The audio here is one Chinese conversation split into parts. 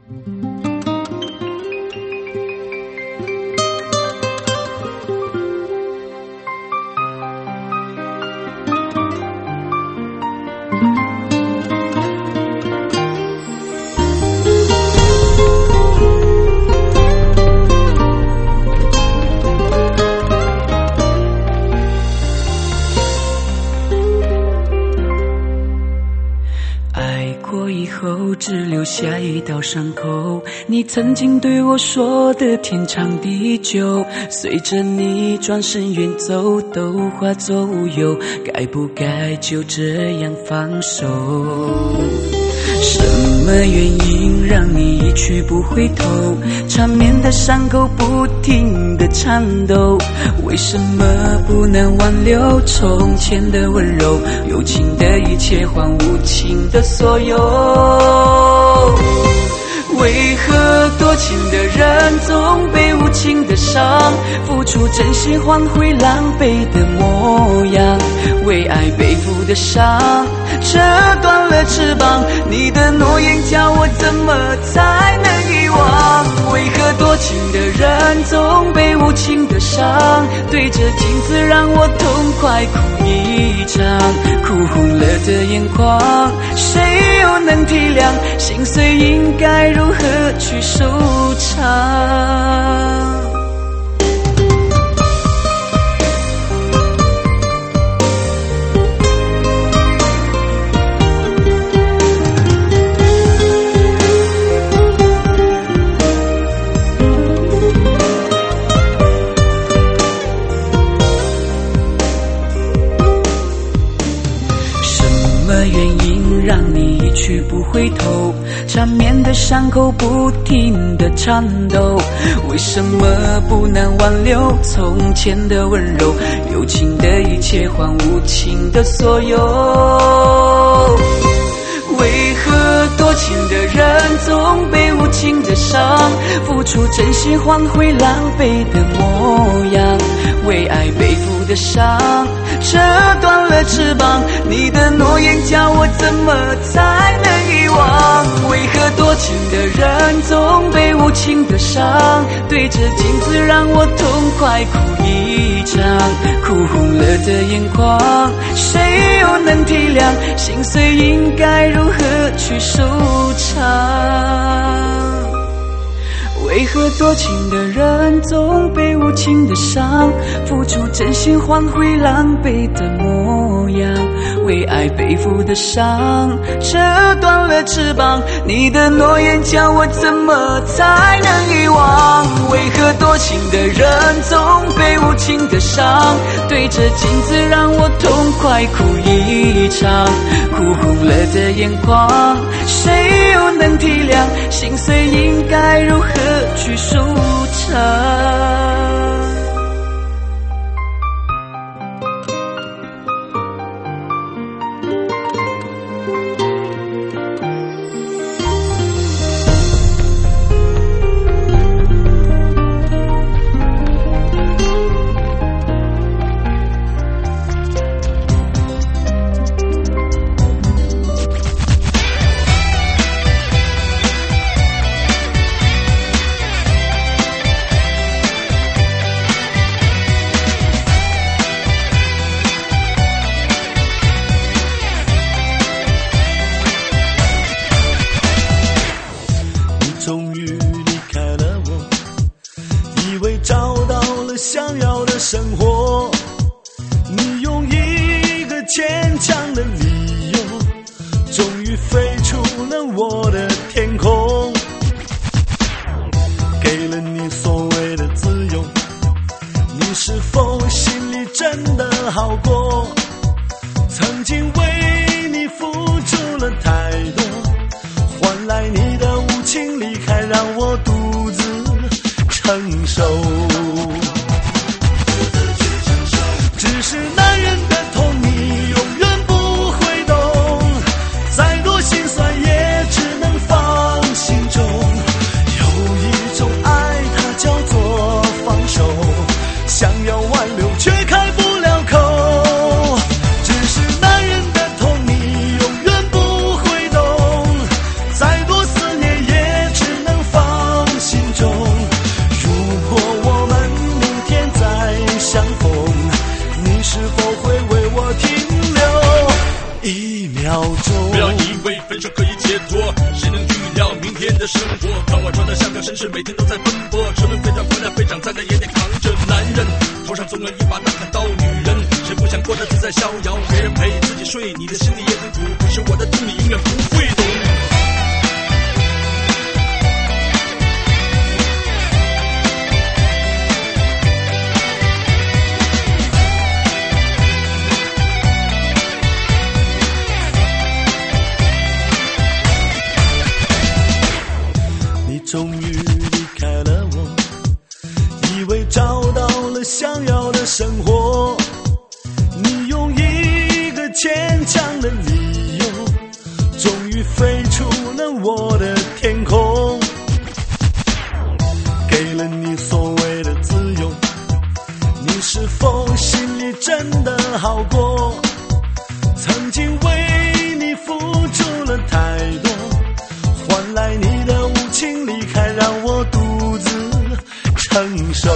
只留下一道伤口，你曾经对我说的天长地久，随着你转身远走，都化作乌有，该不该就这样放手？什么原因让你一去不回头，缠绵的伤口不停地颤抖，为什么不能挽留从前的温柔，有情的一切换无情的所有？为何多情的人总被无情的伤，付出真心换回狼狈的模样？为爱背负的伤折断了翅膀，你的诺言叫我怎么才能遗忘？为何多情的人总被无情的伤，对着镜子让我痛快哭一场，哭红了的眼眶，谁又能体谅？心碎应该如何去收场？让你一去不回头，缠绵的伤口不停地颤抖，为什么不能挽留从前的温柔，有情的一切换无情的所有？为何多情的人总被无情的伤，付出真心换回狼狈的模样？为爱背负的伤折断了翅膀，你的诺言叫我怎么才能遗忘？为何多情的人总被无情的伤，对着镜子让我痛快哭一场，哭红了的眼眶，谁又能体谅？心碎应该如何去收场？为何多情的人总被无情的伤，付出真心换回狼狈的模样？为爱背负的伤折断了翅膀，你的诺言叫我怎么才能遗忘？为何多情的人总被无情的伤，对着镜子让我痛快哭一场，哭红了的眼眶，谁又能体谅？心碎应该如何去收场？ 生活，你用一个坚强的理由，终于飞出了我的天空，给了你所谓的自由，你是否心里真的好过？曾经为你付出了太多，换来你的无情离开，让我独自承受。只是男人的痛你永远不会懂，再多心酸也只能放心中，有一种爱它叫做放手，想要挽留却开不了口。只是男人的痛你永远不会懂，再多思念也只边的生活，看我穿得像个绅士，每天都在奔波，车轮飞转回来飞长，再累也得扛着。男人头上总有一把大砍刀，女人谁不想过得自在逍遥？没人陪自己睡，你的心里也很苦，可是我的痛你永远不会懂。 终于离开了我，以为找到了想要的生活，你用一个牵强的理由，终于飞出了我的天空，给了你所谓的自由，你是否心里真的好过？曾经为你付出了太多，换来你的无情离开，让我独自承受。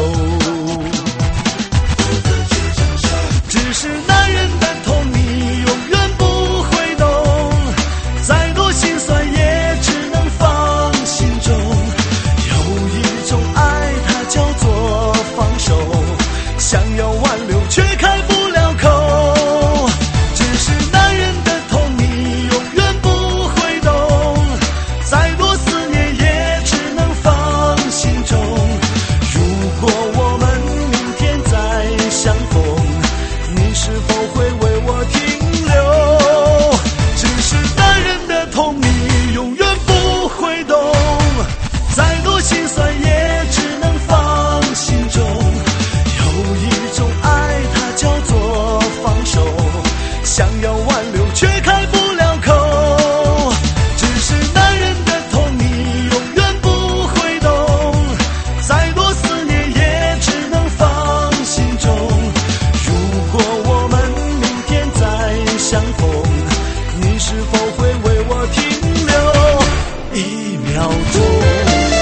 只是男人的痛你永远不会懂，再多心酸也只能放心中。有一种爱它叫做放手，想要挽留却开不了口。只是男人的痛你永远不会懂，再多思念也只能放心中。如果我们明天再相逢，你是否会为我停留？只是男人的痛你永远不会懂，再多心酸也只能放心中。有一种爱它叫做放手，想要挽留却开不了口。只是男人的痛你永远不会懂，再多思念也只能放心中。如果我们明天再相逢，你是否会为我停留一秒钟？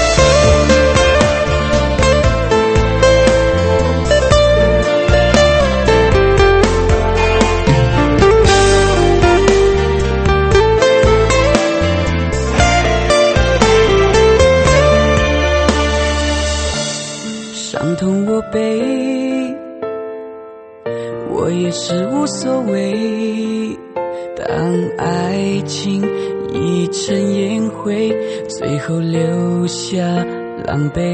伤痛我背，我也是无所谓。当爱情已成烟灰，最后留下狼狈。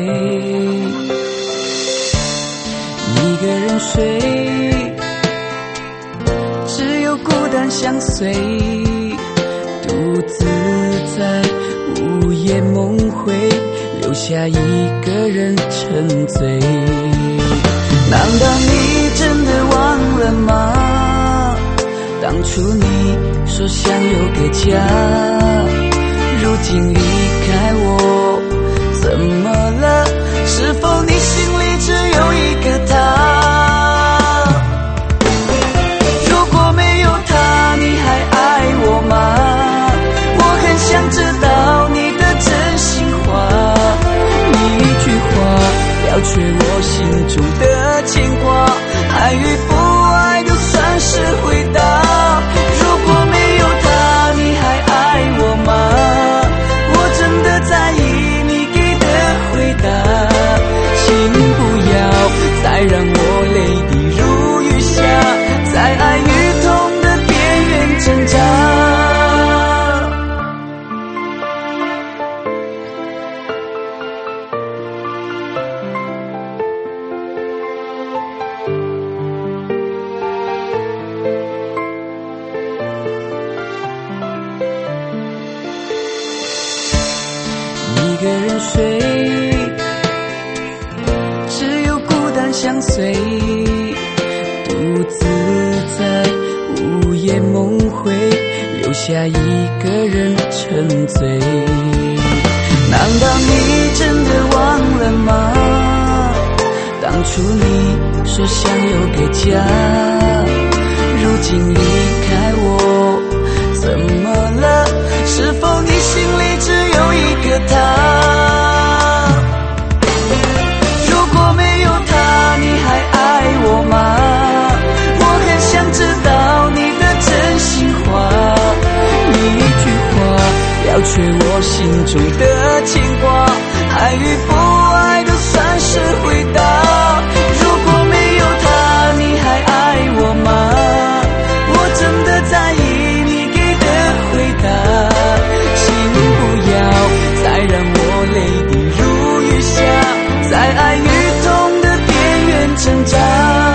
一个人睡，只有孤单相随，独自在午夜梦回，留下一个人沉醉。难道你真的忘了吗？当初你说想有个家，如今离开我，怎么了？是否你心里只有一个他？如果没有他，你还爱我吗？我很想知道你的真心话，你一句话了却我心中的牵挂，爱与不爱都算是回答。如果没有他，你还爱我吗？我真的在意你给的回答，请不要再让我泪滴如雨下，在爱与痛的边缘挣扎。一个人睡，只有孤单相随，独自在午夜梦回，留下一个人沉醉。难道你真的忘了吗？当初你说想有个家，如今离开我，怎么了？是否你心里只有一个他？如果没有他，你还爱我吗？我很想知道你的真心话，你一句话了却我心心中的牵挂，爱与不爱都算是回答。如果没有他，你还爱我吗？我真的在意你给的回答，请不要再让我泪滴如雨下，在爱与痛的边缘挣扎。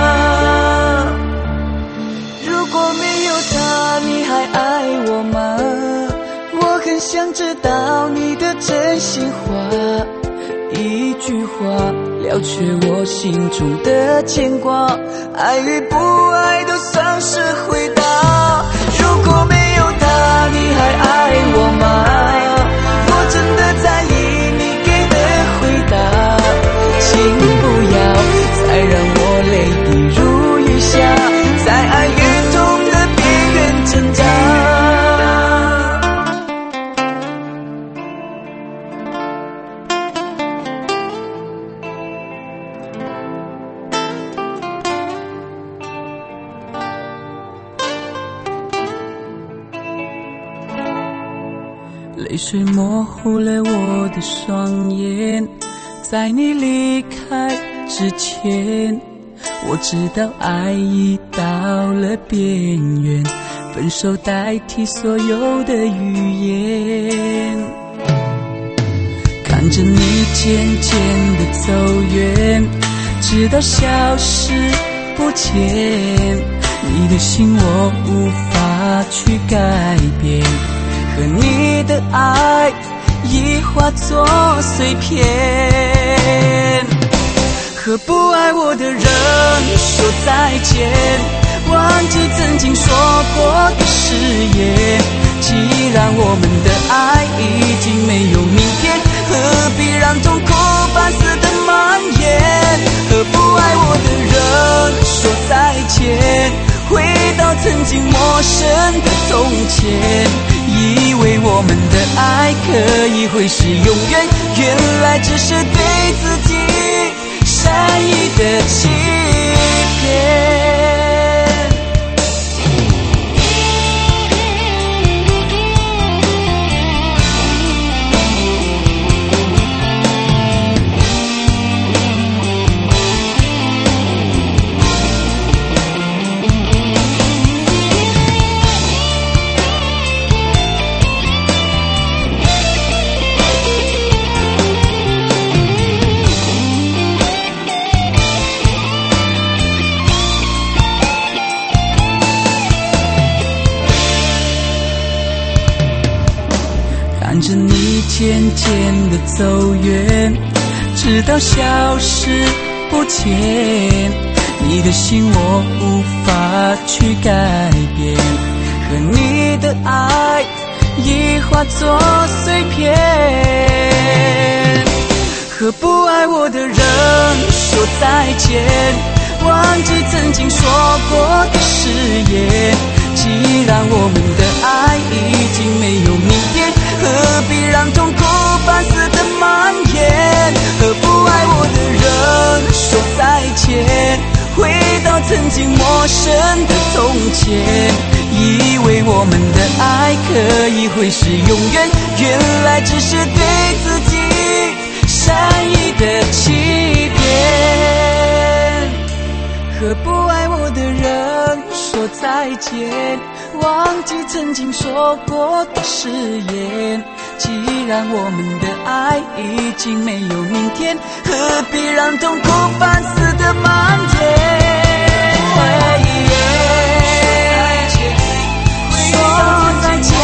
如果没有他，你还爱我吗？我很想知道你的真心话，一句话了却我心中的牵挂，爱与不爱都算是回答。如果没有他，你还爱我吗？我真的在意你给的回答，请不要再让我泪滴如雨下，在爱与痛的边缘挣扎。泪水模糊了我的双眼，在你离开之前，我知道爱已到了边缘，分手代替所有的语言。看着你渐渐地走远，直到消失不见，你的心我无法去改变，和你的爱已化作碎片。和不爱我的人说再见，忘记曾经说过的誓言。既然我们的爱已经没有明天，何必让痛苦反复的蔓延？和不爱我的人说再见，回到曾经陌生的从前，以为我们的爱可以会是永远，原来只是对自己善意的欺骗。看着你渐渐地走远，直到消失不见，你的心我无法去改变，和你的爱已化作碎片。和不爱我的人说再见，忘记曾经说过的誓言。既然我们的爱已经没有明天，何必让痛苦反复的蔓延？和不爱我的人说再见，回到曾经陌生的从前，以为我们的爱可以会是永远，原来只是对自己善意的欺骗。和不爱我的人说再见，忘记曾经说过的誓言。既然我们的爱已经没有明天，何必让痛苦反复的蔓延？说再见，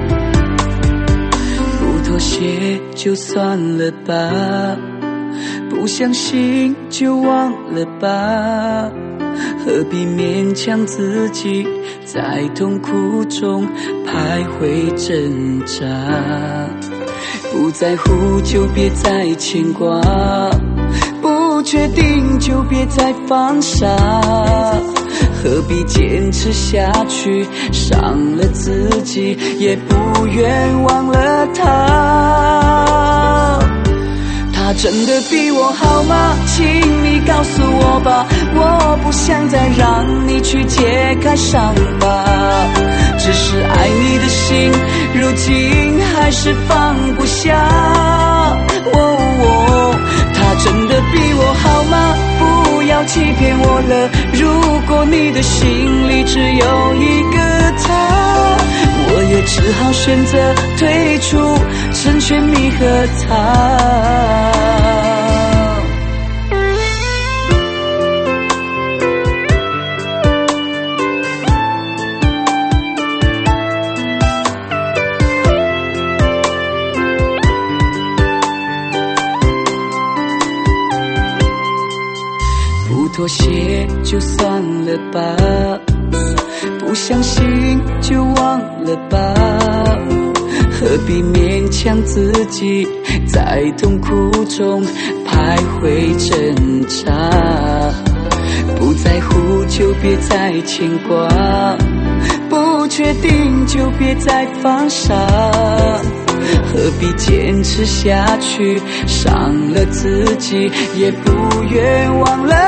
就算了吧，不不相信就忘了吧，何必勉强自己在痛苦中徘徊挣扎。不在乎就别再牵挂，不确定就别再放傻，何必坚持下去，伤了自己也不愿忘了他。他真的比我好吗？请你告诉我吧，我不想再让你去揭开伤疤，只是爱你的心如今还是放不下。他真的比我好吗？不要欺骗我了，如果你的心里只有一个他，我也只好选择退出，成全你和他。不妥协就算了吧，不相信就忘了吧，何必勉强自己在痛苦中徘徊挣扎。不在乎就别再牵挂，不确定就别再放傻，何必坚持下去，伤了自己也不愿忘了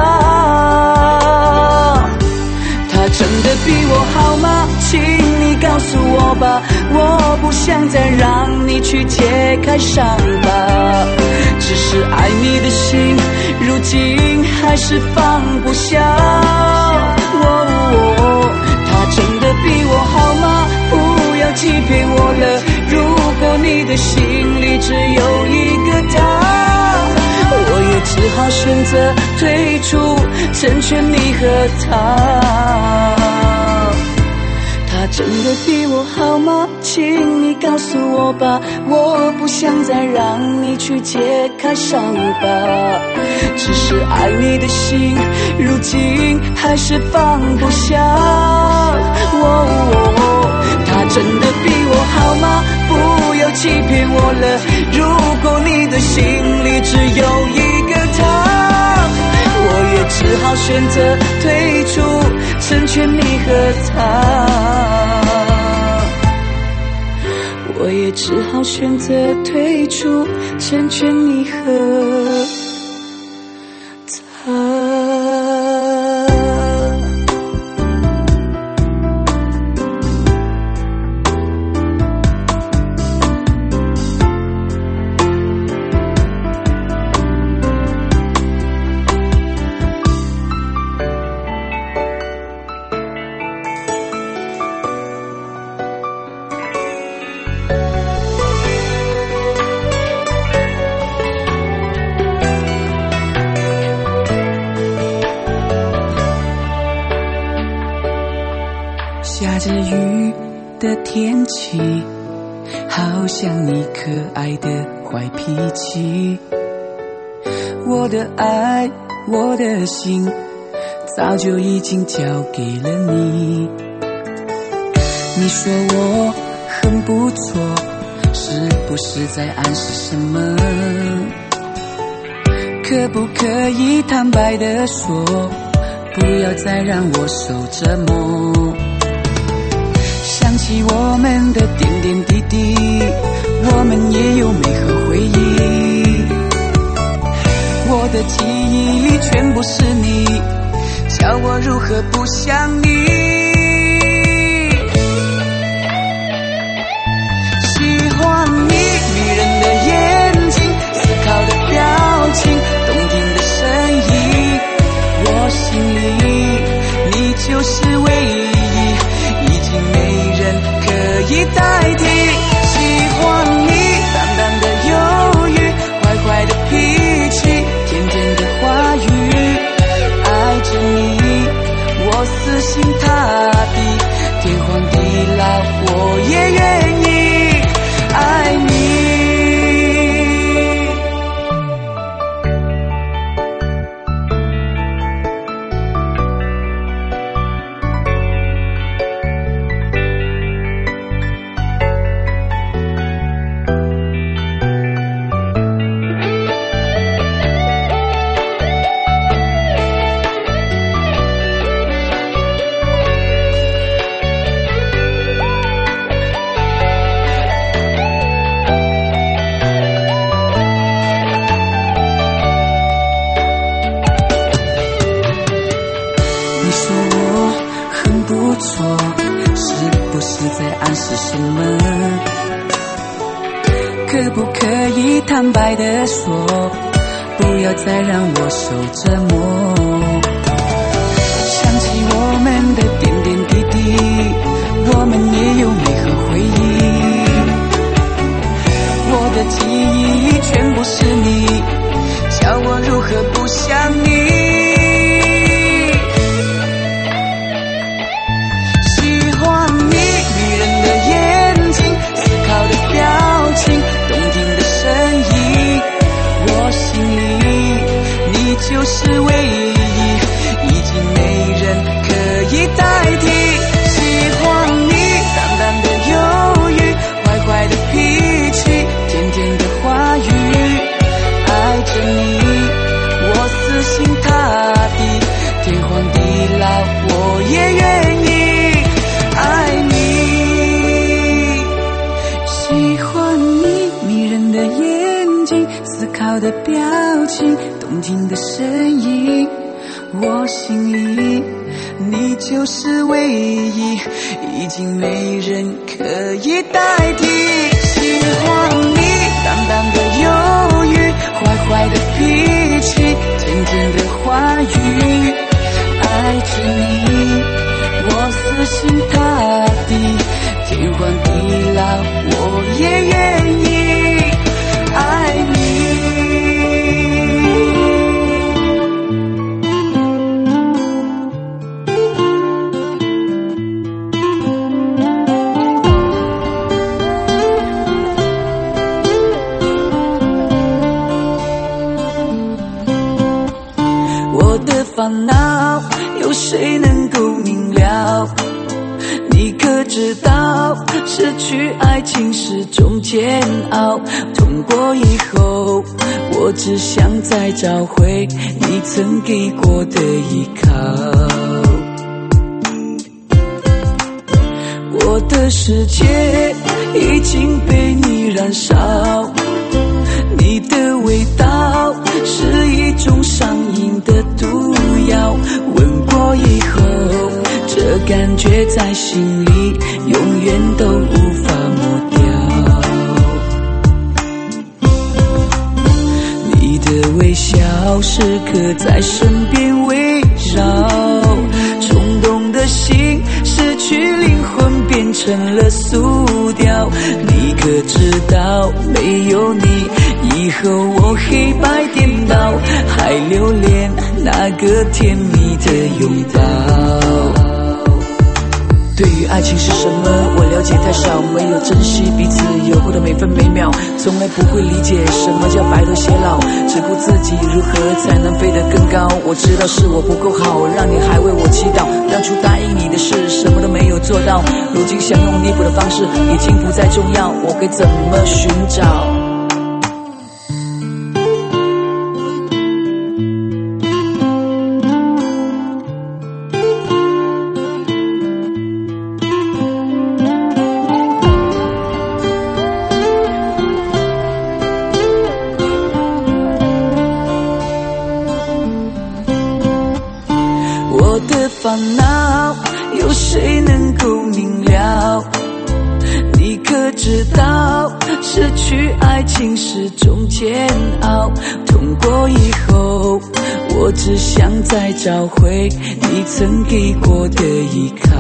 他。他真的比我好吗？请你告诉我吧，我不想再让你去揭开伤疤，只是爱你的心如今还是放不下。他真的比我好吗？不要欺骗我了，如果你的心里只有一个他，我也只好选择退出，成全你和他。他真的比我好吗？请你告诉我吧，我不想再让你去揭开伤疤，只是爱你的心如今还是放不下。他真的比我好吗？不要欺骗我了，如果你的心里只有一个他，我也只好选择退出，成全你和他。我也只好选择退出，成全你和他。下着雨的天气，好像你可爱的坏脾气。我的爱，我的心，早就已经交给了你。你说我很不错，是不是在暗示什么？可不可以坦白地说，不要再让我受折磨？想起我们的点点滴滴，我们也有美好回忆。我的记忆里全部是你，叫我如何不想你。喜欢你迷人的眼睛，思考的表情，动听的声音，我心里你就是唯一，已经没人可以代替。喜欢你淡淡的忧郁，坏坏的脾气，甜甜的话语，爱着你我死心塌地，天荒地老我也愿意爱你。 说我很不错，是不是在暗示什么？可不可以坦白地说，不要再让我受折磨？想起我们的点点滴滴，我们也有美好回忆。我的记忆全部是你，叫我如何不想你？喜欢你迷人的眼睛，思考的表情，动听的声音，我心里你就是唯一，已经没人可以代替。喜欢你淡淡的忧郁，坏坏的脾气，甜甜的话语，爱着你我死心塌地，天荒地老我也愿意爱你。喜欢你迷人的眼睛，思考的表情，动听的声音，我心里你就是唯一，已经没人可以代替。喜欢你淡淡的忧郁，坏坏的脾气，甜甜的话语，爱着你我死心塌地，天荒地老我也愿意爱你。我的烦恼有谁能够明了？你可知道失去爱情是种煎熬，痛过以后我只想再找回你曾给过的依靠。我的世界已经被你燃烧，你的味道是一种上瘾的毒药，闻过以后这感觉在心里永远都无法抹掉。你的微笑时刻在身边围绕，冲动的心失去灵魂变成了塑雕。你可知道没有你以后我黑白颠倒，还留恋那个甜蜜的拥抱。对于爱情是什么我了解太少，没有珍惜彼此有过的每分每秒，从来不会理解什么叫白头偕老，只顾自己如何才能飞得更高。我知道是我不够好，让你还为我祈祷，当初答应你的事什么都没有做到，如今想用弥补的方式已经不再重要，我该怎么寻找？我的烦恼有谁能够明了？你可知道失去爱情是种煎熬，痛过以后我只想再找回你曾给过的依靠。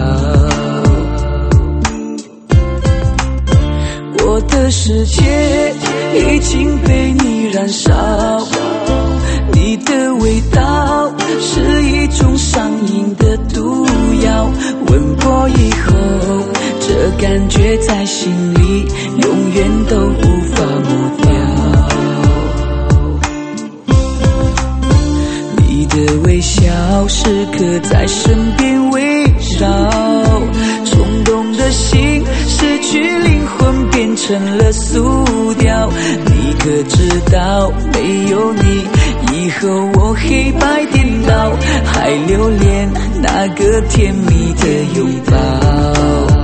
我的世界已经被你燃烧，你的味道是一种上瘾的毒药，闻过以后这感觉在心里永远都无法抹掉。你的微笑时刻在身边围绕，冲动的心失去灵魂变成了塑雕。你可知道没有你以后我黑白颠倒，还留恋那个甜蜜的拥抱。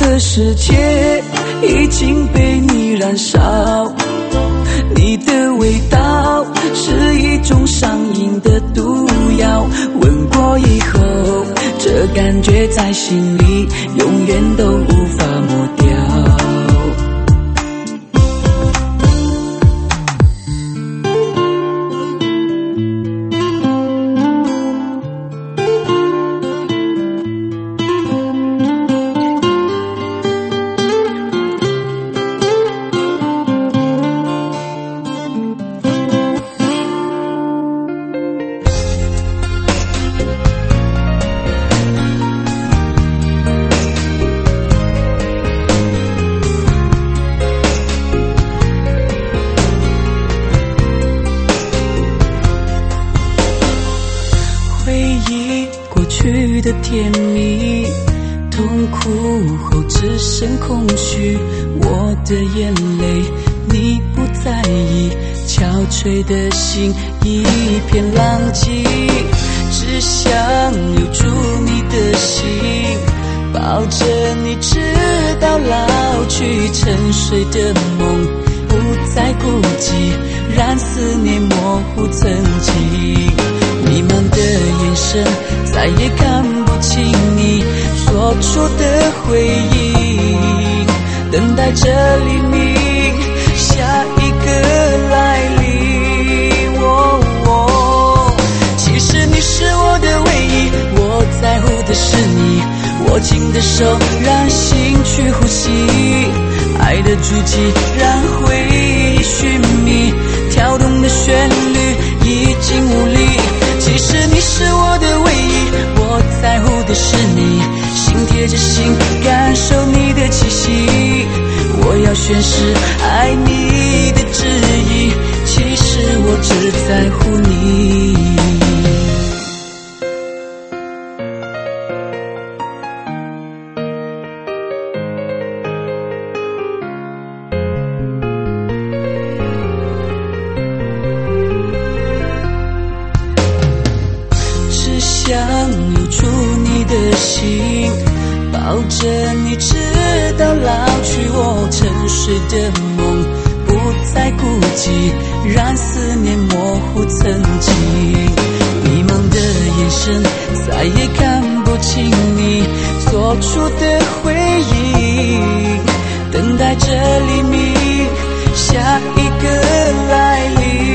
个世界已经被你燃烧，你的味道是一种上瘾的毒药，闻过以后，这感觉在心里永远都无法抹掉。的甜蜜，痛苦后只剩空虚，我的眼泪你不在意，憔悴的心一片狼藉，只想留住你的心，抱着你直到老去，沉睡的梦不再孤寂，让思念模糊曾经，迷茫的眼神再也看不清你说出的回应，等待着黎明，下一个来临。其实你是我的唯一，我在乎的是你，握紧的手让心去呼吸，爱的足迹让回忆寻觅，跳动的旋律已经无力。其实你是我的唯一，我在乎的是你，心贴着心感受你的气息，我要宣誓爱你的旨意，其实我只在乎你。想留住你的心，抱着你直到老去，我沉睡的梦不再孤寂，让思念模糊曾经，迷茫的眼神再也看不清你做出的回应，等待着黎明，下一个来临。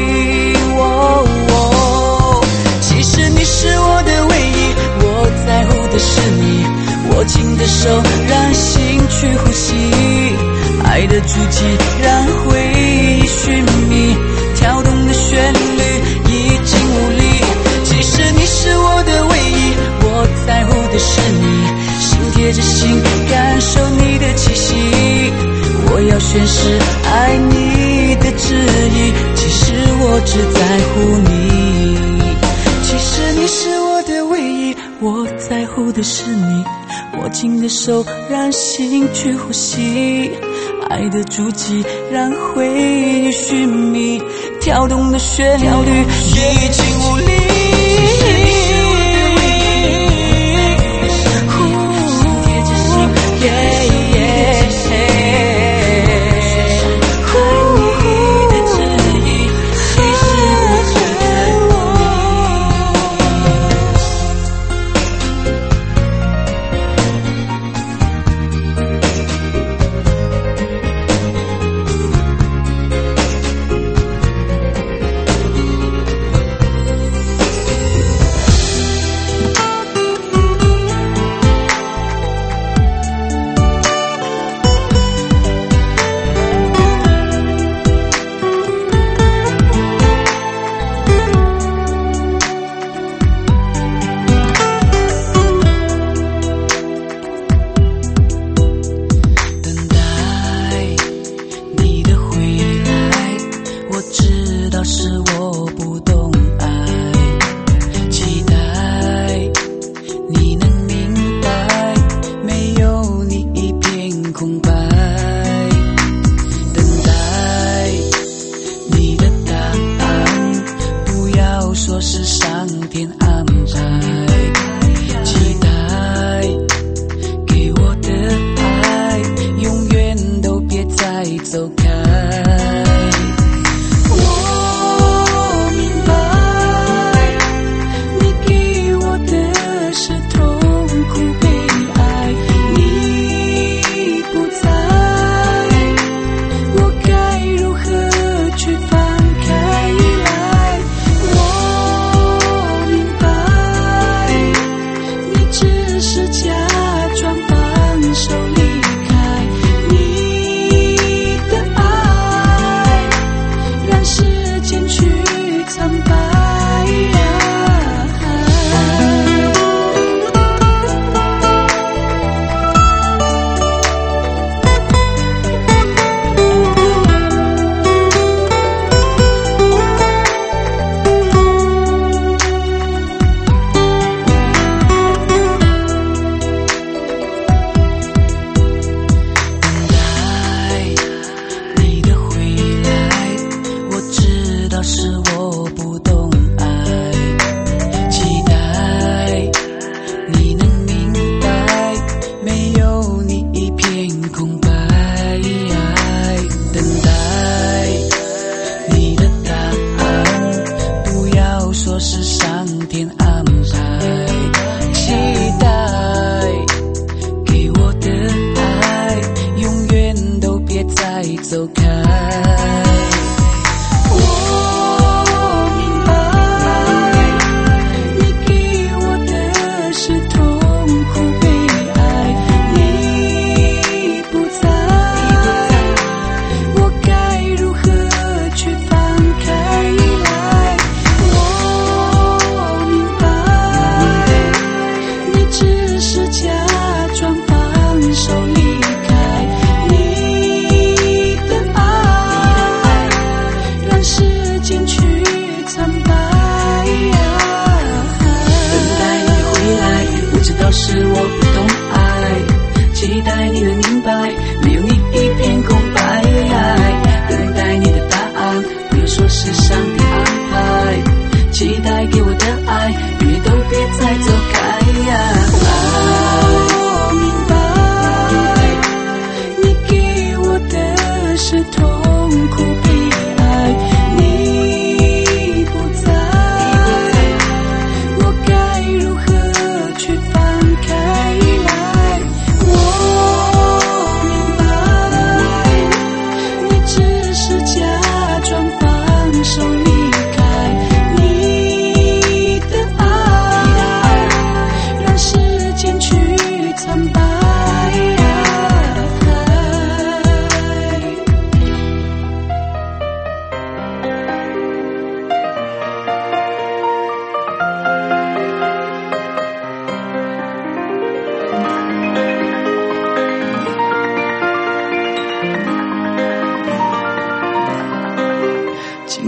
其实你是我的唯一，我在乎的是你，握紧的手让心去呼吸，爱的足迹让回忆寻觅，跳动的旋律已经无力。其实你是我的唯一，我在乎的是你，心贴着心感受你的气息，我要宣誓爱你的旨意，其实我只在乎你。其实你是我的唯一，我在乎的是你，握紧的手让心去呼吸，爱的足迹让回忆寻觅，跳动的旋律已经无力。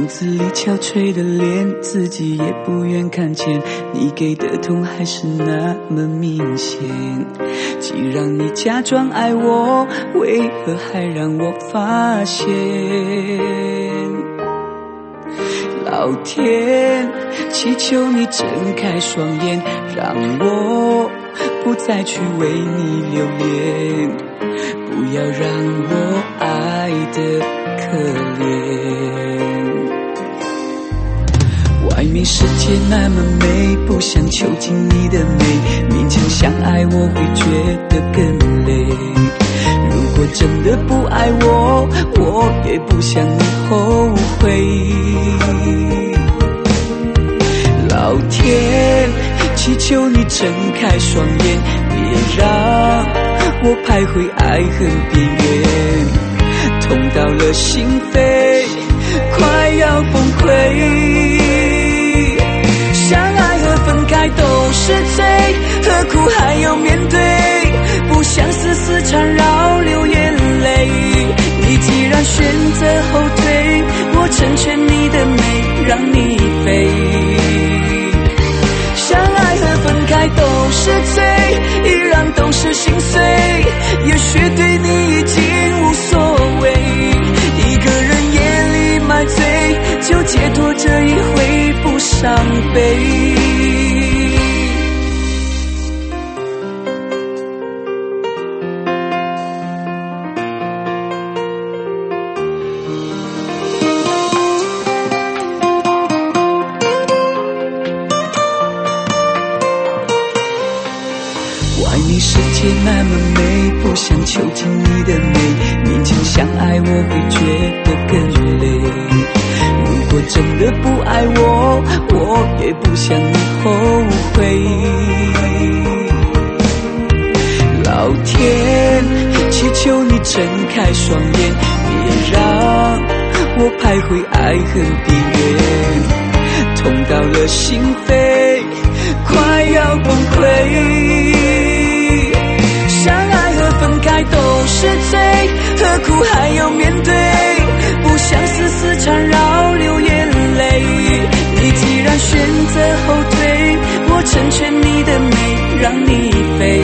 镜子里憔悴的脸，自己也不愿看见，你给的痛还是那么明显。既然你假装爱我，为何还让我发现？老天，祈求你睁开双眼，让我不再去为你留恋，不要让我爱得可怜。外面世界那么美，不想囚禁你的美，勉强相爱我会觉得更累。如果真的不爱我，我也不想你后悔。老天，祈求你睁开双眼，别让我徘徊爱恨边缘，痛到了心扉，快要崩溃。相爱和分开都是罪，何苦还要面对？不想丝丝缠绕流眼泪。你既然选择后退，我成全你的美，让你飞。相爱和分开都是罪，依然都是心碎。也许对你已经无所谓，一个人夜里买醉，就解脱这一回不伤悲。外面世界那么美，不想囚禁你的美，勉强相爱我会觉得更累。如果真的不爱我，我也不想你后悔。老天，祈求你睁开双眼，别让我徘徊爱恨边缘，痛到了心扉，快要崩溃。相爱和分开都是罪，何苦还要面对？不想丝丝缠绕流眼泪。你既然选择后退，我成全你的美，让你飞。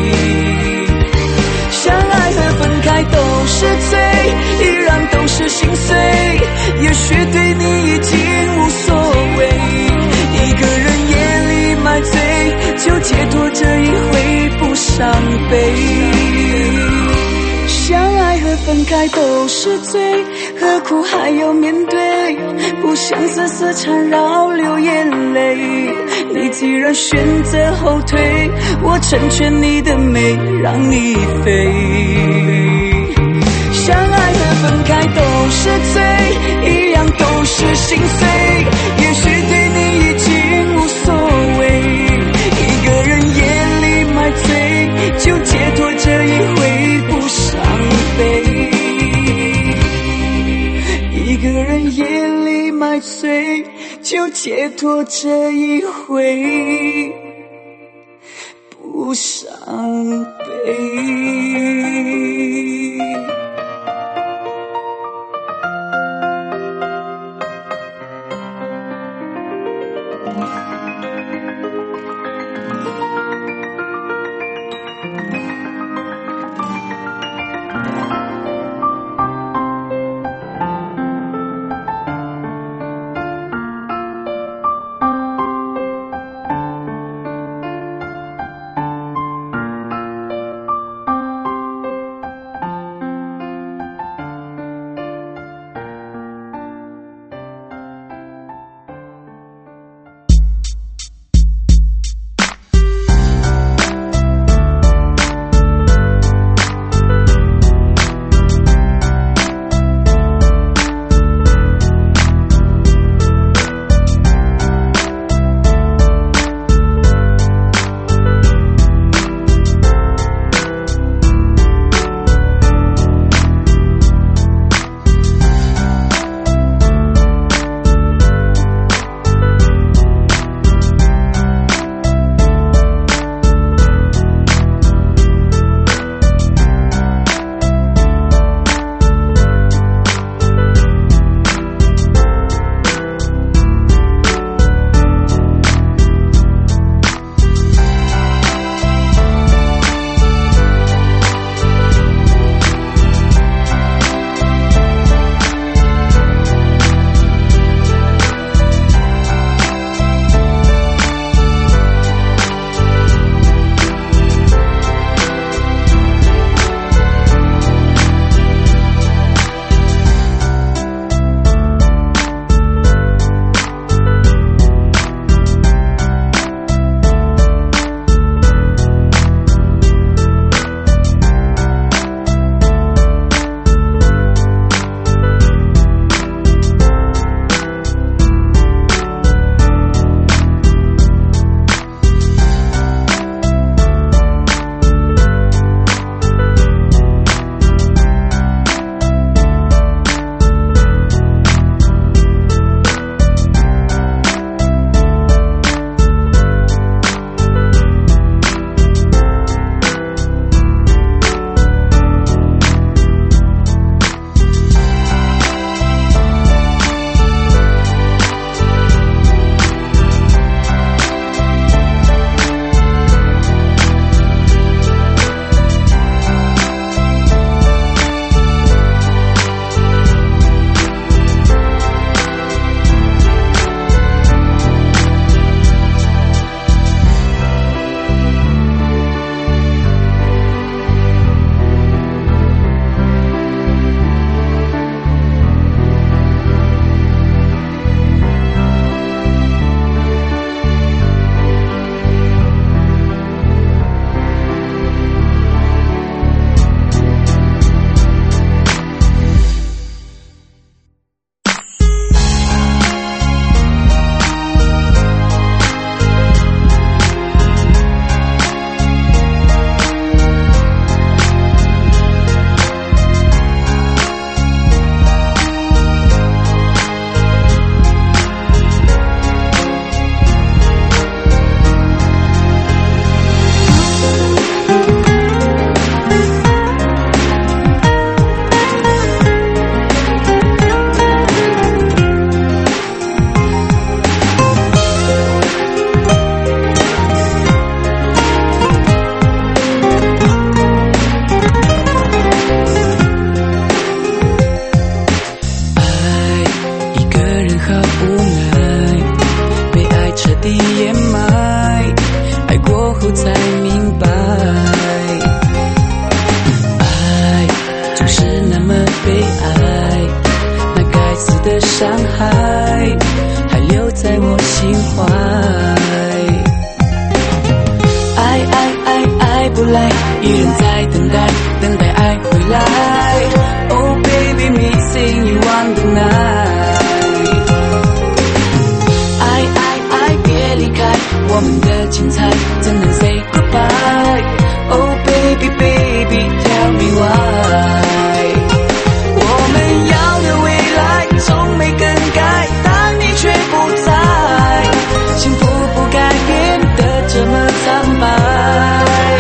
相爱和分开都是罪，依然都是心碎。也许对你已经无所谓，一个人夜里买醉，就解脱这一回不伤悲。相爱和分开都是罪，何苦还要面对？不想丝丝缠绕流眼泪。你既然选择后退，我成全你的美，让你飞。相爱和分开都是罪，一样都是心碎。也许对你已经无所谓，一个人夜里买醉，就解脱这一回不伤悲。一个人夜里买醉，就解脱这一回不伤悲。 伤害还留在我心怀。爱不来，依然在等待，等待爱回来。Oh baby, missing you on the night。爱别离开，我们的精彩怎能 say goodbye？Oh baby, baby, tell me why。我们要的未来从没更改，但你却不在，幸福不该变得这么苍白。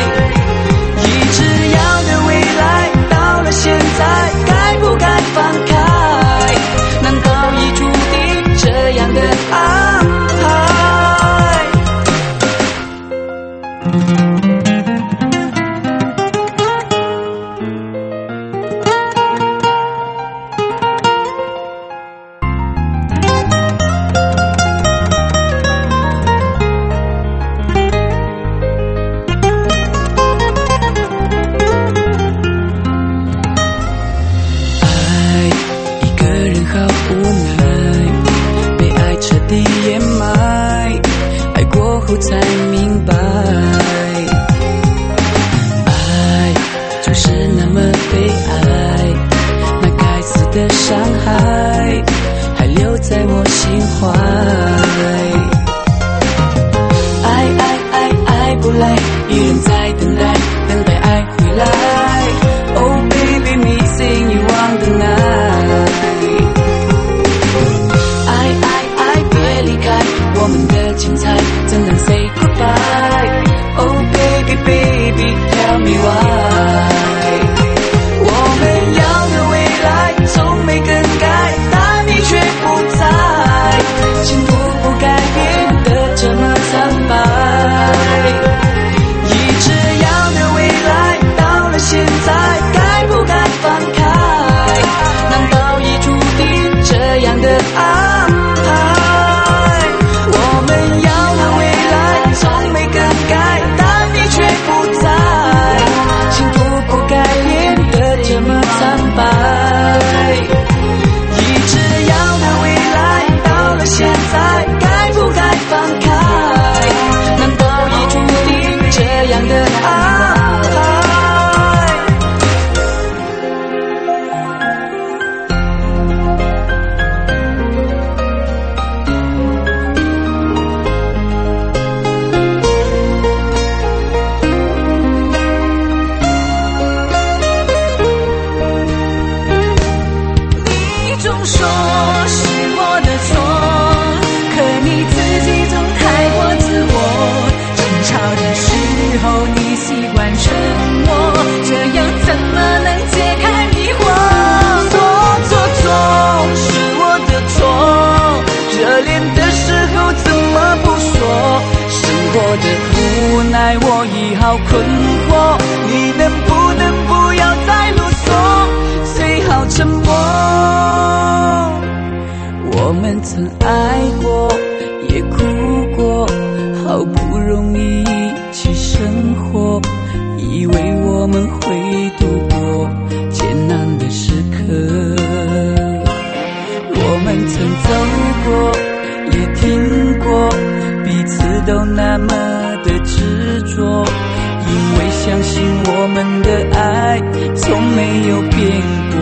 现在该不该放开？难道已注定这样的安排？才明白，爱就是那么悲哀，那该死的伤害还留在我心怀。爱不来，依然在等待，等待爱回来。Oh baby, missing you on the night。爱别离开，我们的精彩怎能 say goodbye？Oh baby, baby, tell me why。我们要的未来从没更改，但你却不在，幸福不该变得这么苍白。一直要的未来到了现在，该不该放开？难道已注定这样的安排？从没更改，但你却不在，幸福不该变得这么苍白。一直要的未来到了现在，该不该放开？难道已注定这样的安排？无奈我已好困惑，你能不能不要再啰嗦，最好沉默。我们曾爱过，也哭过，好不容易一起生活，以为我们会度过艰难的时刻。我们曾走过，也听过，彼此都那么的执着，因为相信我们的爱从没有变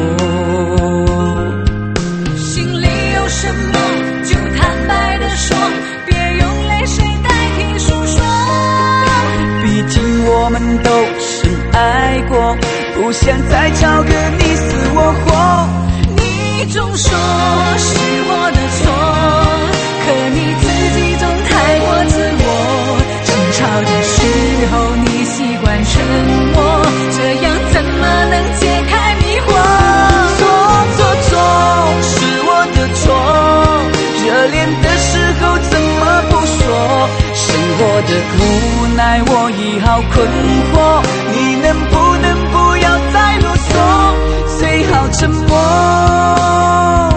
过。 心里有什么就坦白地说，别用泪水代替诉说。 毕竟我们都深爱过，不想再吵个你死我活。 你总说是我的错，可你自己总太过自我。争吵的时候你习惯沉默，这样怎么能解开迷惑？ 错，是我的错，热恋的时候怎么不说？生活的无奈我已好困惑，你能不要再啰嗦，最好沉默。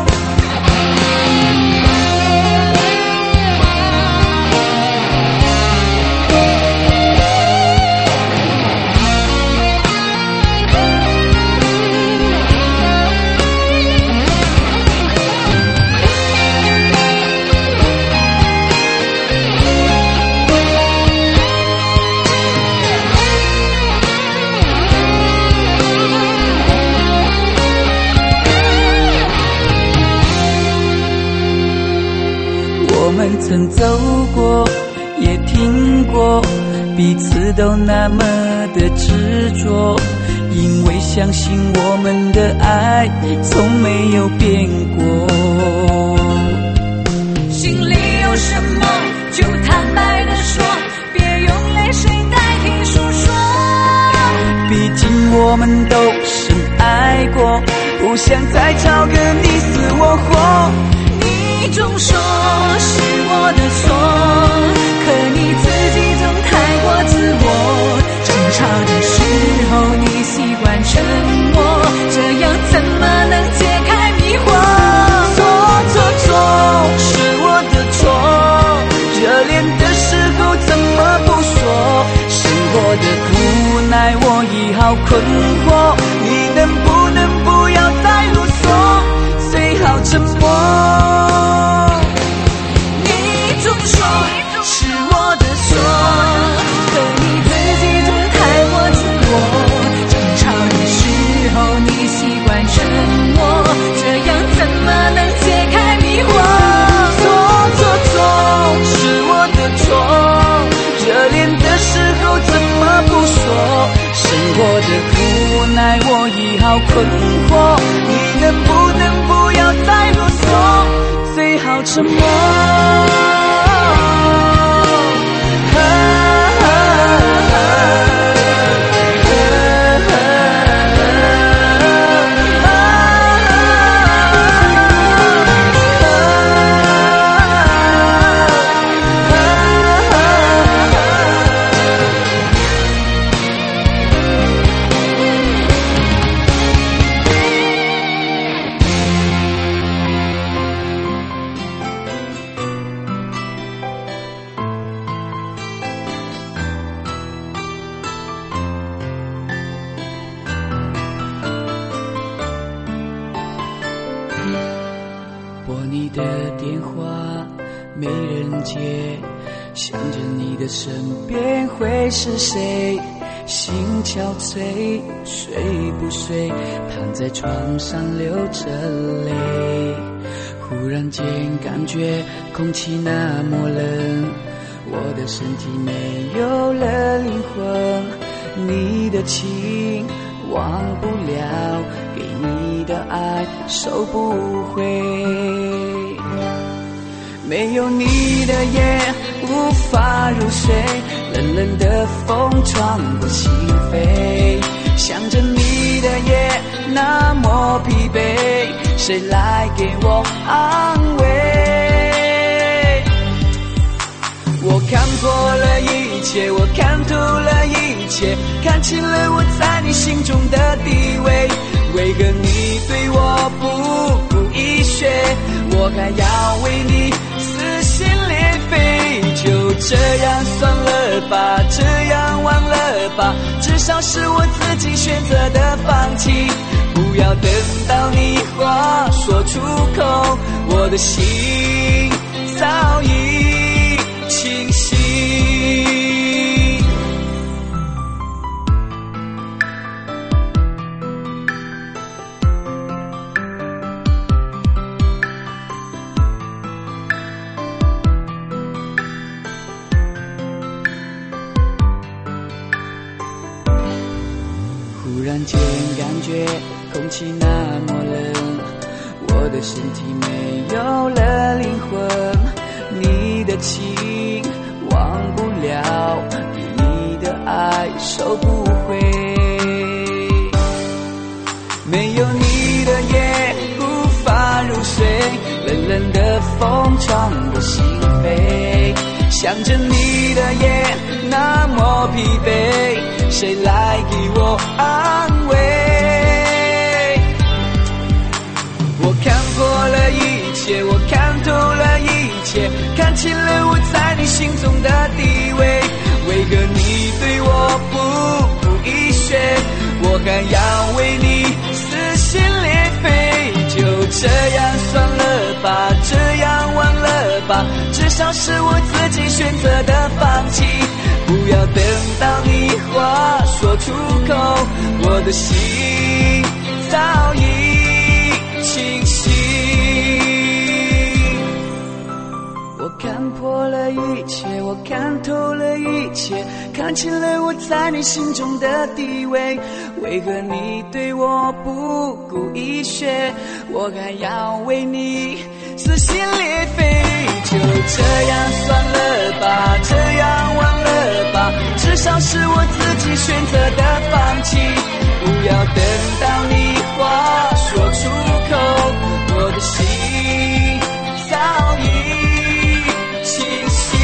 曾走过，也听过，彼此都那么的执着，因为相信我们的爱从没有变过。 心里有什么就坦白地说，别用泪水代替诉说。 毕竟我们都深爱过，不想再吵个你死我活。 你总说是我的错，可你自己总太过自我。争吵的时候你习惯沉默，这样怎么能解开迷惑？ 错，是我的错，热恋的时候怎么不说？生活的无奈我已好困惑，你能不要再啰嗦，最好沉默。 你总说是我的错，可你自己总太过自我。争吵的时候你习惯沉默，这样怎么能解开迷惑？ 错，是我的错，热恋的时候怎么不说？生活的无奈我已好困惑，你能不要再啰嗦，最好沉默。拨你的电话没人接，想着你的身边会是谁？心憔悴，睡不睡？躺在床上流着泪，忽然间感觉空气那么冷，我的身体没有了灵魂，你的情忘不了，给你的爱收不回，没有你的夜无法入睡，冷冷的风穿过心扉，想着你的夜那么疲惫，谁来给我安慰？我看破了一切，我看透了一切，看清了我在你心中的地位，为何你对我不顾一切，我还要为你撕心裂肺？就这样算了吧，这样忘了吧，至少是我自己选择的放弃，不要等到你话说出口，我的心早已清晰。忽然间感觉空气那么冷，我的身体没有了灵魂，你的情忘不了，给你的爱收不回，没有你的夜无法入睡，冷冷的风穿过心扉，想着你的夜那么疲惫，谁来给我安慰？我看破了一切，我看透了一切，看清了我在你心中的地位，为何你对我不顾一切，我还要为你撕心裂肺？就这样算了吧，这样忘了吧，至少是我自己选择的放弃，不要等到你话说出口，我的心早已清晰。我看看破了一切，我看透了一切，看清了我在你心中的地位。为何你对我不顾一切，我还要为你撕心裂肺？就这样算了吧，这样忘了吧，至少是我自己选择的放弃。不要等到你话说出口，我的心早已清晰。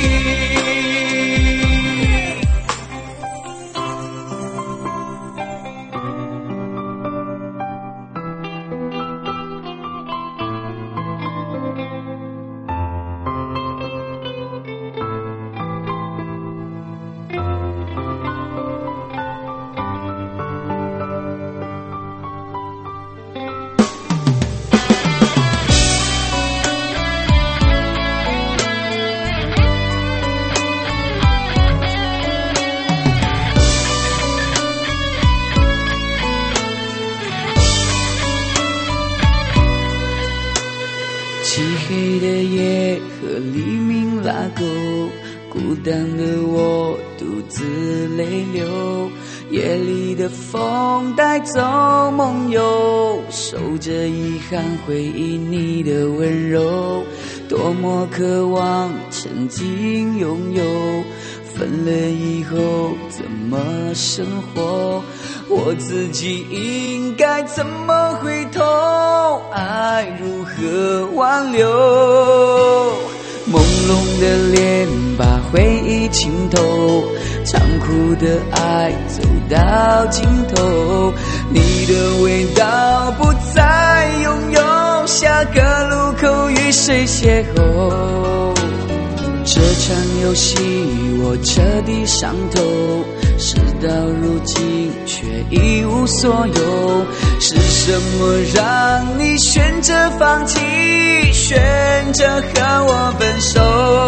漆黑的夜和黎明拉钩，孤单的我独自泪流。夜里的风带走梦游，守着遗憾回忆你的温柔。多么渴望曾经拥有，分了以后怎么生活？我自己应该怎么回头？爱如何挽留？朦胧的脸把回忆浸透，残酷的爱走到尽头，你的味道不再拥有，下个路口与谁邂逅？这场游戏我彻底伤透，事到如今却一无所有。是什么让你选择放弃，选择和我分手？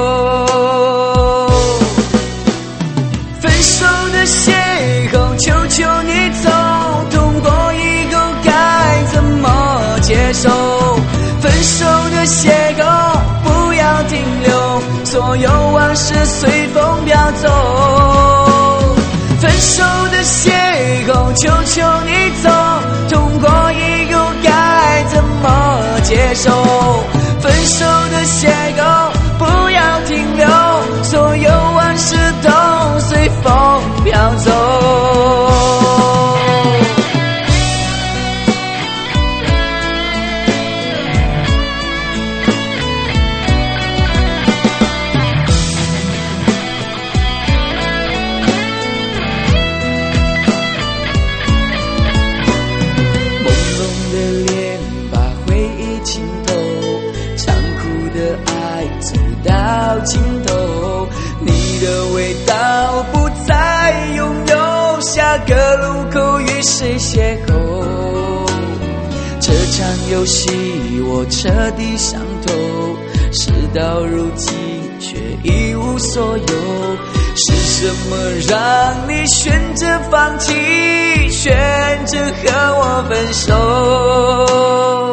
分手的邂逅，求求你走，痛过以后该怎么接受？分手的邂逅，不要停留，所有往事随风飘走。分手的邂逅，求求你走，痛过以后该怎么接受？分手的邂逅，不要停留，所有往事都随风飘走。尽头，你的味道不再拥有，下个路口与谁邂逅？这场游戏我彻底伤透，事到如今却一无所有。是什么让你选择放弃，选择和我分手？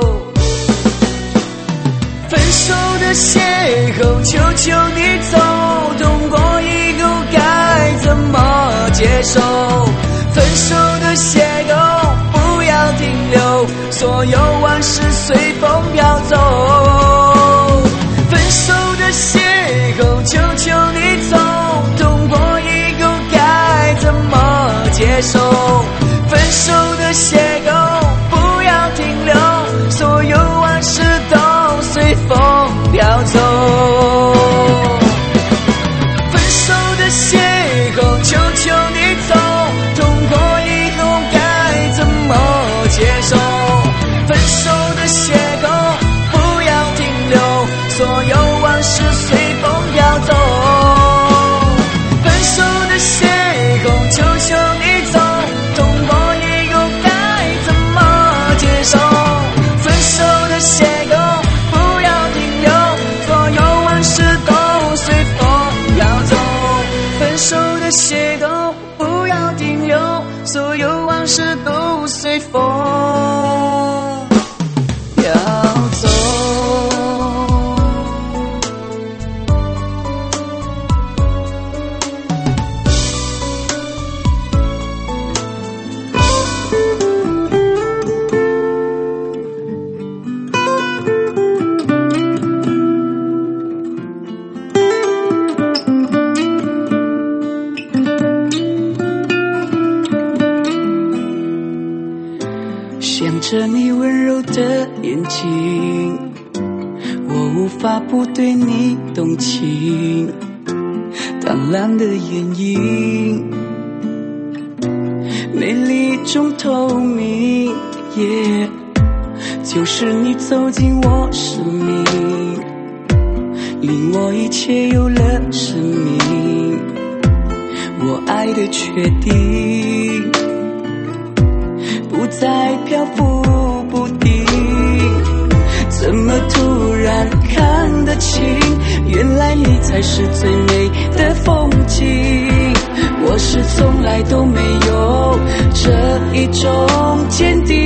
分手的邂逅，求求你走，痛过以后该怎么接受？分手的邂逅，不要停留，所有往事随风飘走。分手的邂逅，求求你走，痛过以后该怎么接受？分手的邂逅，不要停留，所有往事都随风飘走。分手的邂逅，求求你走，痛过以后该怎么接受？分手的邂逅，不要停留，所有往事随风飘走。分手的邂逅，求求你走，痛过以后该怎么接受？分手的邂逅，不要停留，所有往事都随风飘走。分手的邂逅，不要停留，所有往事都随风飘走。 想着你温柔的眼睛，我无法不对你动情。淡蓝的眼影，美丽中透明，就是你走进我生命，令我一切有了生命。我爱的确定，不再漂浮不定，怎么突然看得清，原来你才是最美的风景。我是从来都没有这一种坚定。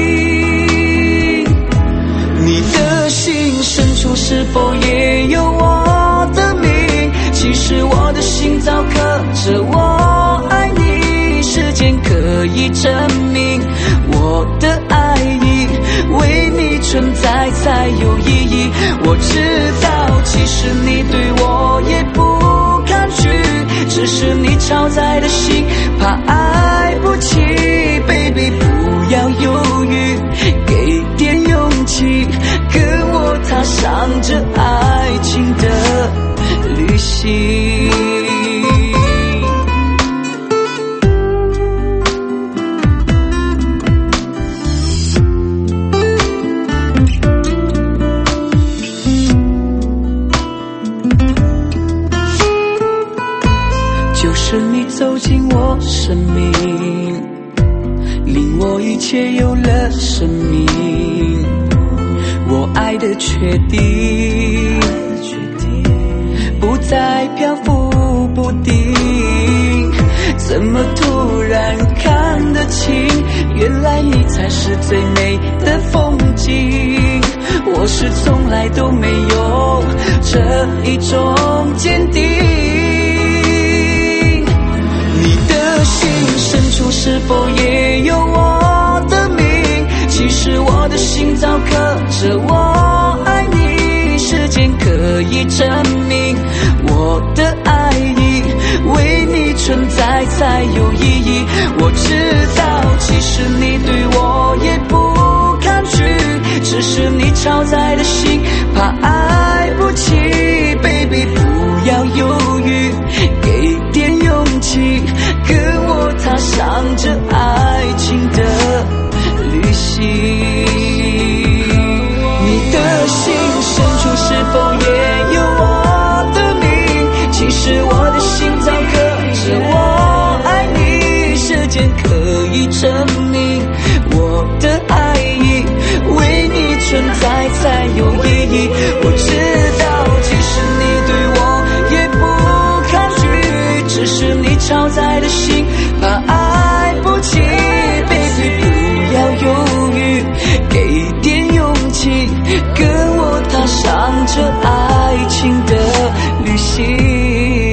你的心深处是否也有我的名？其实我的心早刻着我爱你，时间可以证明我的爱意为你存在才有意义。我知道其实你对我也不抗拒，只是你超载的心怕爱不起。 Baby 不要犹豫，给点勇气，跟我踏上这爱情的旅行。就是你走进我生命，令我一切有了生命。我爱的确定，不再漂浮不定，怎么突然看得清，原来你才是最美的风景。我是从来都没有这一种坚定。你的心深处是否也有我的名？其实我的心早刻着我爱你，时间可以证明我的爱意为你存在才有意义。我知道其实你对我也不抗拒，只是你超载的心怕爱不起。 Baby 不要犹豫，给点勇气，跟我踏上这爱情的旅行。你的心深处是否也有我的名？其实我的心早刻着我爱你，时间可以证明我的爱意为你存在才有意义。我知道其实你对我也不抗拒，只是你超载的心怕爱不起。 Baby 不要犹豫，给点勇气，跟我踏上这爱情的旅行。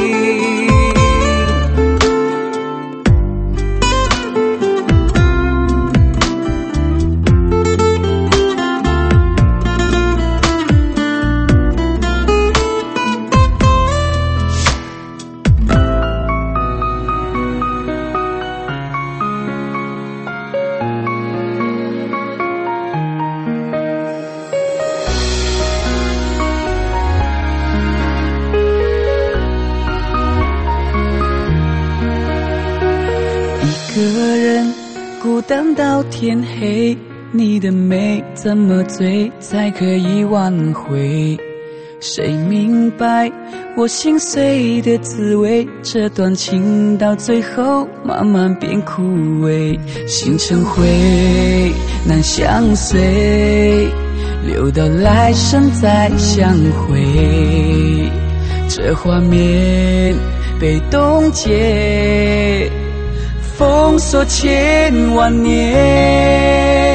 一个人孤单到天黑，你的美怎么醉才可以挽回？谁明白我心碎的滋味？这段情到最后慢慢变枯萎，心成灰难相随，留到来生再相会。这画面被冻结，封锁千万年。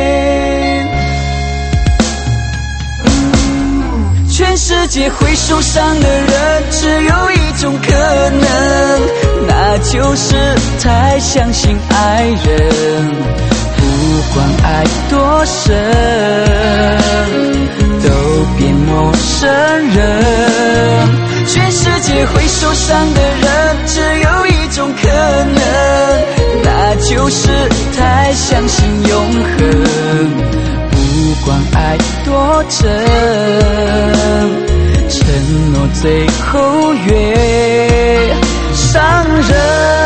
全世界会受伤的人只有一种可能，那就是太相信爱人。不管爱多深，都变陌生人。全世界会受伤的人只有一种可能，那就是太相信永恒。 真，承诺最后越伤人。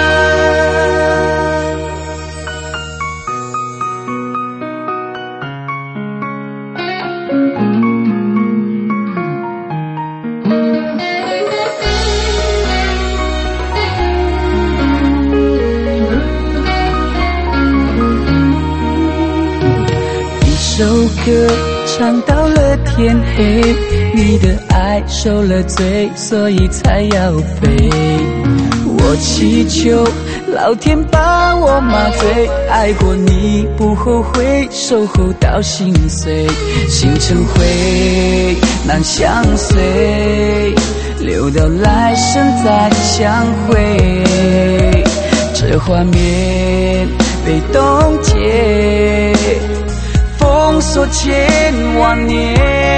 一首歌唱到了天黑，你的爱受了罪，所以才要飞。我祈求老天把我麻醉，爱过你不后悔，守候到心碎。心成灰难相随，留到来生再相会。这画面被冻结，封锁千万年。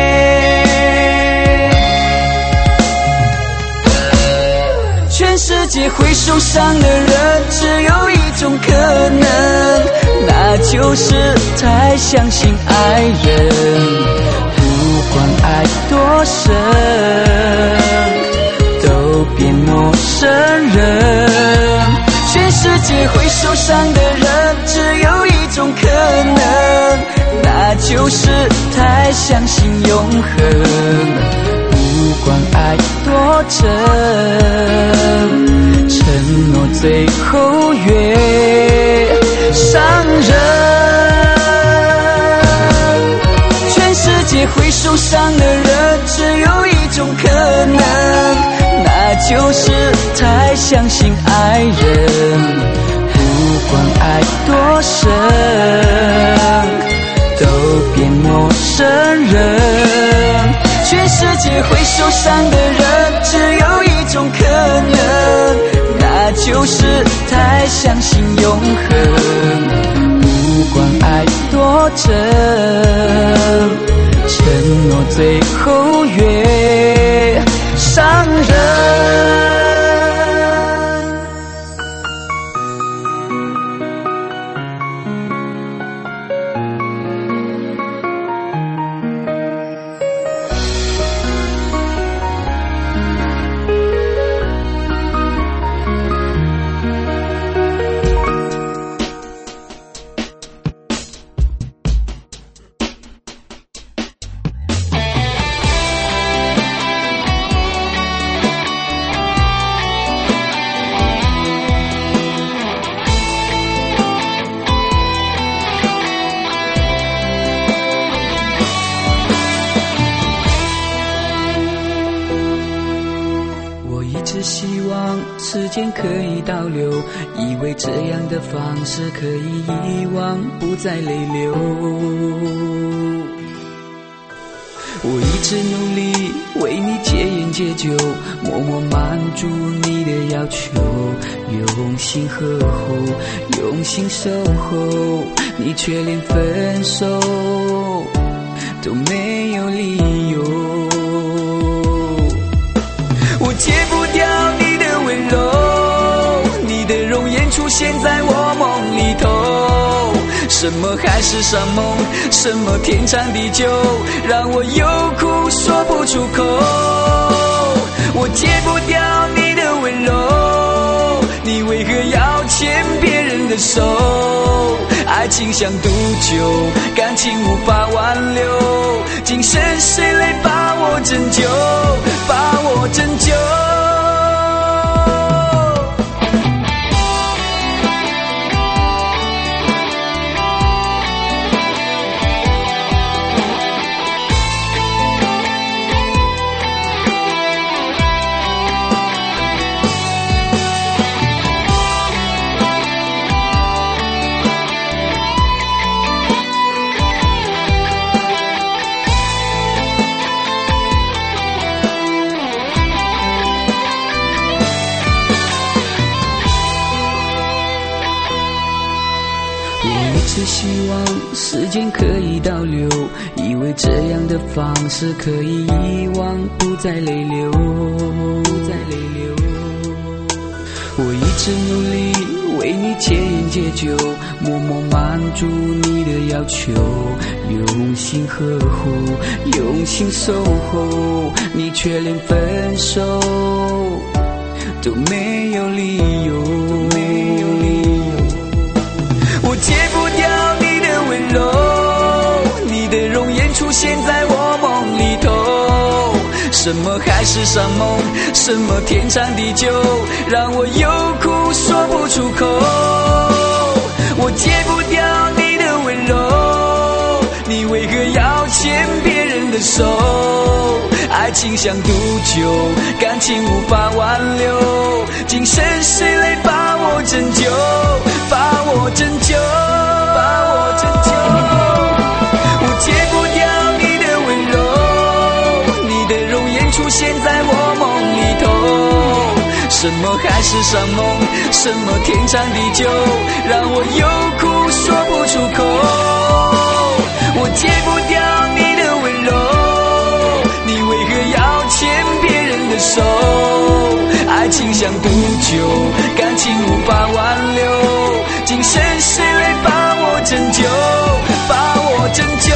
全世界会受伤的人只有一种可能，那就是太相信爱人。不管爱多深，都别陌生人。全世界会受伤的人只有一种可能，那就是太相信永恒。不管爱多真，承诺最后越伤人。全世界会受伤的人只有一种可能，那就是太相信爱人。不管爱多深，都别陌生人。全世界会受伤的人只有一种可能，那就是太相信永恒。不管爱多真，承诺最后越伤人。时间可以倒流，以为这样的方式可以遗忘，不再泪流。我一直努力为你戒烟戒酒，默默满足你的要求，用心呵护，用心守候，你却连分手都没有理由。我戒不掉你的温柔，你的容颜出现在我梦里头。什么海誓山盟，什么天长地久，让我有苦说不出口。我戒不掉你的温柔，你为何要牵别人的手？爱情像毒酒，感情无法挽留，今生谁来把我拯救，把我拯救。只希望时间可以倒流，以为这样的方式可以遗忘，不再泪流，不再泪流。我一直努力为你戒烟戒酒，默默满足你的要求，用心呵护，用心守候，你却连分手都没有理由，我戒不掉你的温柔，你的容颜出现在我梦里头，什么海誓山盟，什么天长地久，让我有苦说不出口，我戒不掉你的温柔，你为何要牵别人的手，爱情像毒酒，感情无法挽留，今生谁来把我拯救，把我拯救，把我拯救，我戒不掉你的温柔，你的容颜出现在我梦里头，什么海誓山盟，什么天长地久，让我有苦说不出口，我戒不掉你的温柔，你为何要牵别人的手，爱情像毒酒，感情无法挽留，今生谁来把我拯救，把我拯救，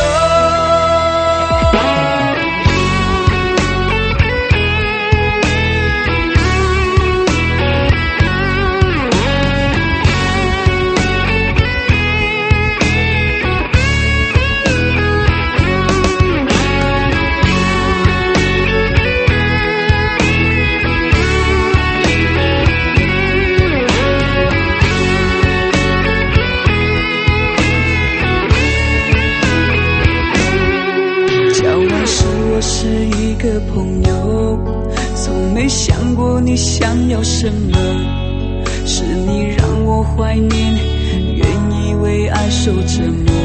是一个朋友，从没想过你想要什么，是你让我怀念，愿意为爱受折磨，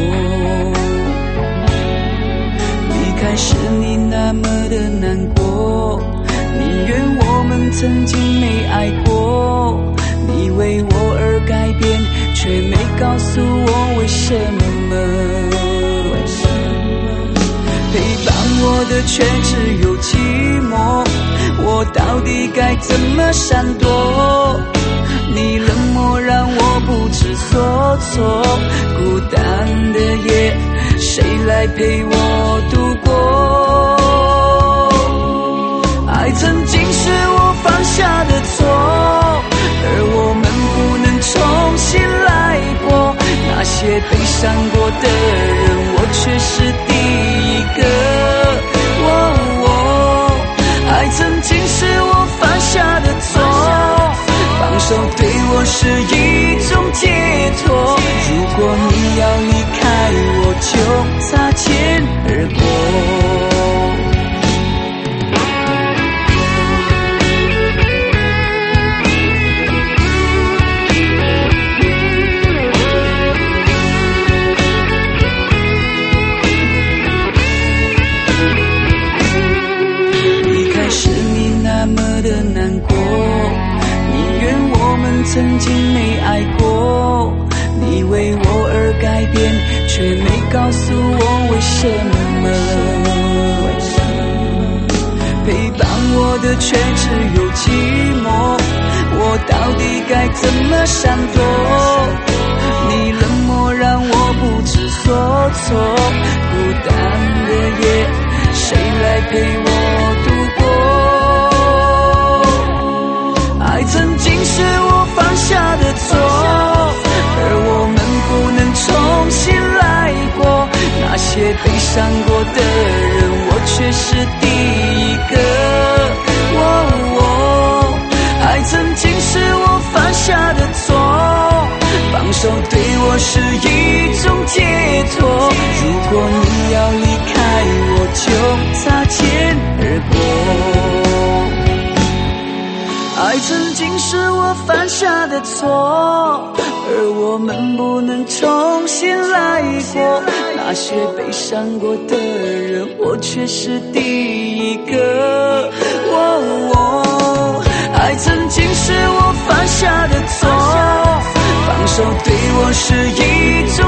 离开时你那么的难过，宁愿我们曾经没爱过，你为我而改变，却没告诉我为什么，陪伴我的却只有寂寞，我到底该怎么闪躲，你冷漠让我不知所措，孤单的夜谁来陪我度过，爱曾经是我放下的错，而我们不能重新来过，那些悲伤过的人我却是第一个，爱曾经是我犯下的错，放手对我是一种解脱，如果你要离开我就擦肩而过，曾经没爱过，你为我而改变，却没告诉我为什么，陪伴我的却只有寂寞，我到底该怎么闪躲，你冷漠让我不知所措，孤单的夜谁来陪我度过，爱曾经是我放下的错，而我们不能重新来过，那些悲伤过的人我却是第一个，爱曾经是我犯下的错，放手对我是一种解脱，如果你要离开我就擦肩而过，爱曾经是我犯下的错，而我们不能重新来过，那些悲伤过的人我却是第一个，爱曾经是我犯下的错，放手对我是一种